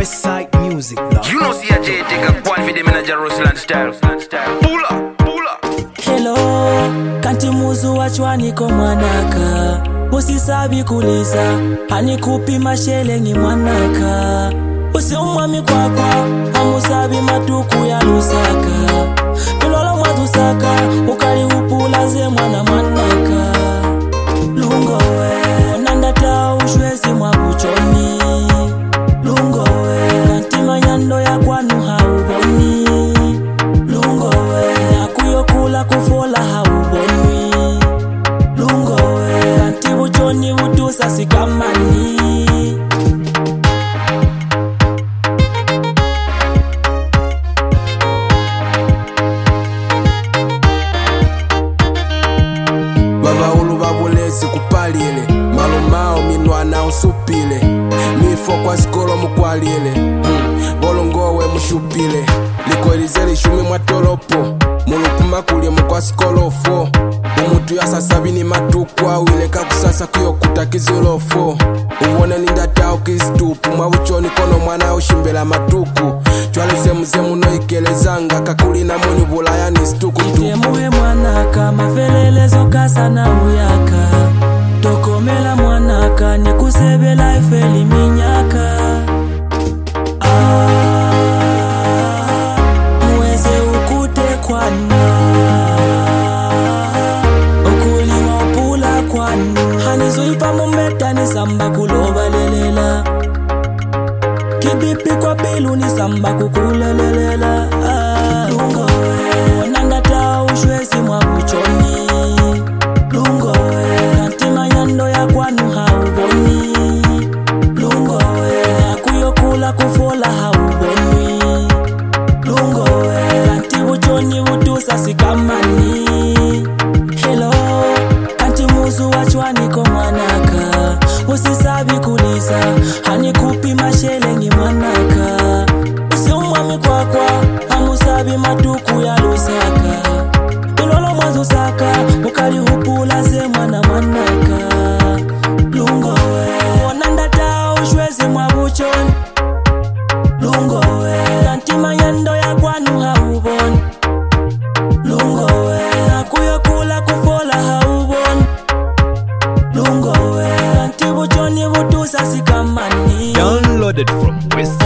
Westside Music, love. You know see a J take a one for them in a Jerusalem style. Pull up, pull up. Hello, kanti muzu wachwani ko mwanaka. Usisabi kuliza, hanikupi mashelengi mwanaka. Usiumwami kwakwa, hamusabi matuku ya lusaka. Tulolo mwadusaka, ukali upulaze mwana mwanaka. Lungowe, nandata ushwezi mwabuchoni. Lungowe, kanti manyando ya kwanu hauboni. Lungowe, akuyokula kufola hauboni. Lungowe, kanti buchoni utusa sikamani. Baba ulu babulezi kupalile malumao minwana usupile mifo kwa skolo mukwalile bolongowe mushupile likwelize lishumi mwatolopo mulupuma kulye mukwa skolofo umutu ya sasabini matukwa wileka kusasa kuyokuta kizolofo uwone nindatao kistupu mwabuchoni kono mwana ushimbela matuku chwaleze muzemu no ikelezanga kakulina muni bulayani stuku Itemuhe mwanaka mafelelezo kasa na uyaka. Tokomela mwanaka nikusebela ifeli minyaka. Mweze ukute kwana ukuliwa upula kwana hanizuifa mumeta ni samba kuloba lelela. Kibipi kwa pilu ni samba kukulelelela. Lungowe, nandata ushwezi mwabuchoni. Lungowe, kanti manyando ya kwanu hauboni. Lungowe, akuyokula kufola hauboni. Lungowe, kanti buchoni utusa sikamani. Hello, kanti muzu wachwani ko mwanaka. Usisabi kuliza, hanikupi mashelengi mwanaka. Usiumwami kwakwa, hamusabi matuku ya lusaka. Tulolo mwazusaka, mukali upulaze mwana mwanaka. Lungowe, nandata ushwezi mwabuchoni. Lungowe, kanti manyando ya kwanu hauboni. Lungowe, akuyokula kufola hauboni. Lungowe, kanti buchoni butusa sikamani. Downloaded from Westside.